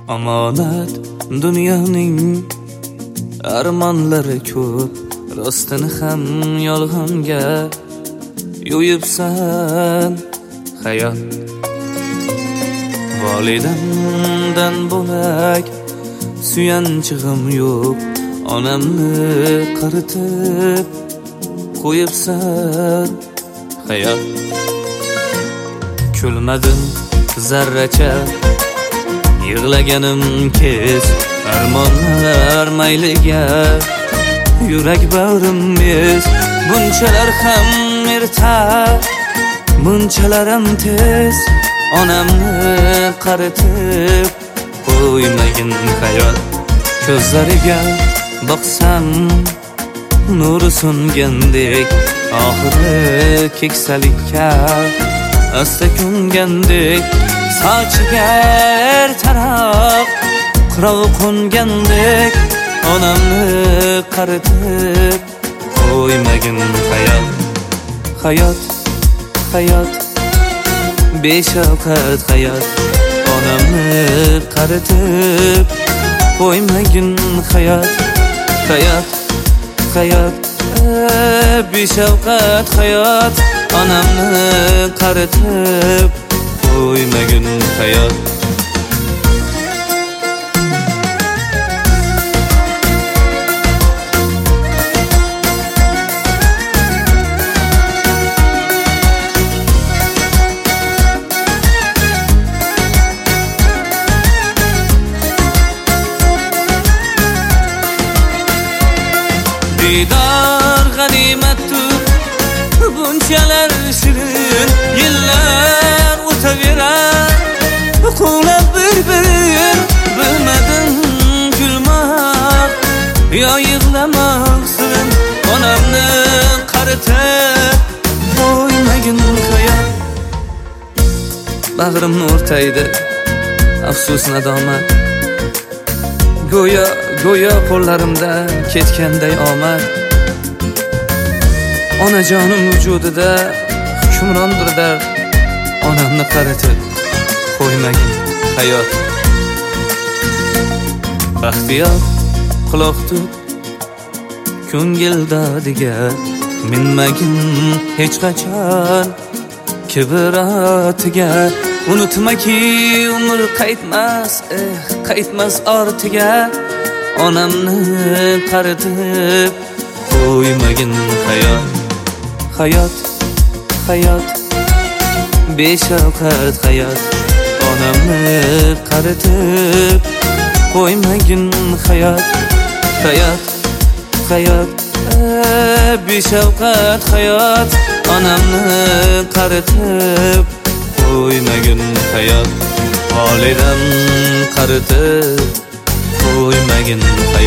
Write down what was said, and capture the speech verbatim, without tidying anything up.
Omonat dunyoning armonlari ko'p, rostini ham yolg'onga yo'yibsan hayot. Volidamdan bo'lak suyanchig'im yo'q, onamni qaritib qo'yibsan hayot. Kulmadim zarracha, yig'laganim kez, armonlar mayliga yurak bag'rim bez. Bunchalar ham erta, bunchalar ham tez, onamni qaritib qo'ymagin hayot. Ko'zlariga boqsam nuri so'ngandek, oxiri keksalikka asta ko'ngandek, sochiga ertaroq qirov qo'ngandek, onamni qaritib qo'ymagin hayot. Hayot, hayot, beshafqat hayot, onamni qaritib qo'ymagin hayot. Hayot, hayot, beshafqat hayot, onamni qaritib qo'ymagin hayot. Didor g'animatdir, bunchalar shirin, yillar o'taverar, quvlab bir-birin. Bilmadim kulmoq yo yig'lamoq sirin, onamni qaritib qo'ymagin hayot. Bag'rimni o'rtaydi afsus nadomat, go'yo go'yo qo'llarimdan ketganday omad. Onajonim vujudida hukmrondir dard, onamni qaritib qo'ymagin hayot. Baxtiyor quloq tut ko'ngil dodiga, minmagin hech qachon kibr otiga. Unutmaki umr qaytmas, eh qaytmas ortiga, onamni qaritib qo'ymagin hayot. Hayot, hayot, beshafqat hayot, onamni qaritib qo'ymagin hayot. Hayot, hayot, beshafqat hayot, onamni qaritib qo'ymagin hayot. Volidam qaritib qo'ymagin hayot.